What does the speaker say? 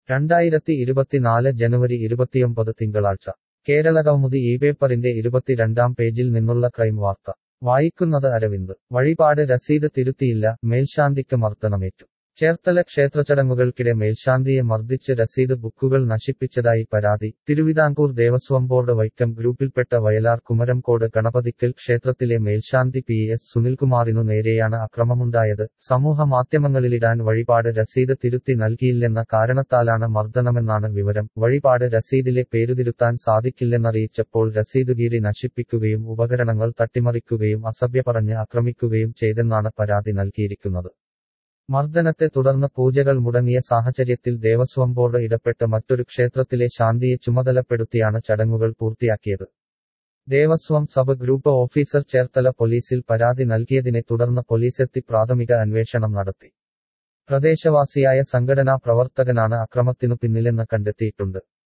2024 ജനുവരി 29 തിങ്കളാഴ്ച കേരളകൗമുദി ഈ പേപ്പറിന്റെ 22-ാം പേജിൽ നിന്നുള്ള ക്രൈം വാർത്ത വായിക്കുന്നത് അരവിന്ദ് വഴിപാട് രസീത് തിരുത്തിയില്ല മേൽശാന്തിക്ക് മർദ്ദനമേറ്റു ചേർത്തല ക്ഷേത്രചടങ്ങുകൾക്കിടെ മേൽശാന്തിയെ മർദ്ദിച്ച് രസീത് ബുക്കുകൾ നശിപ്പിച്ചതായി പരാതി തിരുവിതാംകൂർ ദേവസ്വം ബോർഡ് വൈക്കം ഗ്രൂപ്പിൽപ്പെട്ട വയലാർ കുമരംകോട് ഗണപതിക്കൽ ക്ഷേത്രത്തിലെ മേൽശാന്തി PS സുനിൽകുമാറിനു നേരെയാണ് അക്രമമുണ്ടായത് സമൂഹ മാധ്യമങ്ങളിലിടാൻ വഴിപാട് രസീത് തിരുത്തി നൽകിയില്ലെന്ന കാരണത്താലാണ് മർദ്ദനമെന്നാണ് വിവരം വഴിപാട് രസീതിലെ പേരുതിരുത്താൻ സാധിക്കില്ലെന്നറിയിച്ചപ്പോൾ രസീതുകീറി നശിപ്പിക്കുകയും ഉപകരണങ്ങൾ തട്ടിമറിക്കുകയും അസഭ്യ പറഞ്ഞ് ആക്രമിക്കുകയും ചെയ്തെന്നാണ് പരാതി നൽകിയിരിക്കുന്നത് മർദ്ദനത്തെ തുടർന്ന് പൂജകൾ മുടങ്ങിയ സാഹചര്യത്തിൽ ദേവസ്വം ബോർഡ് ഇടപെട്ട് മറ്റൊരു ക്ഷേത്രത്തിലെ ശാന്തിയെ ചുമതലപ്പെടുത്തിയാണ് ചടങ്ങുകൾ പൂർത്തിയാക്കിയത് Devaswom sub group officer Cherthala പോലീസിൽ പരാതി നൽകിയതിനെ തുടർന്ന് പോലീസെത്തി പ്രാഥമിക അന്വേഷണം നടത്തി പ്രദേശവാസിയായ സംഘടനാ പ്രവർത്തകനാണ് അക്രമത്തിനു പിന്നിലെന്ന് കണ്ടെത്തിയിട്ടുണ്ട്